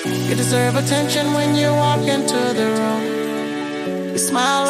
You deserve attention when you walk into the room. You smile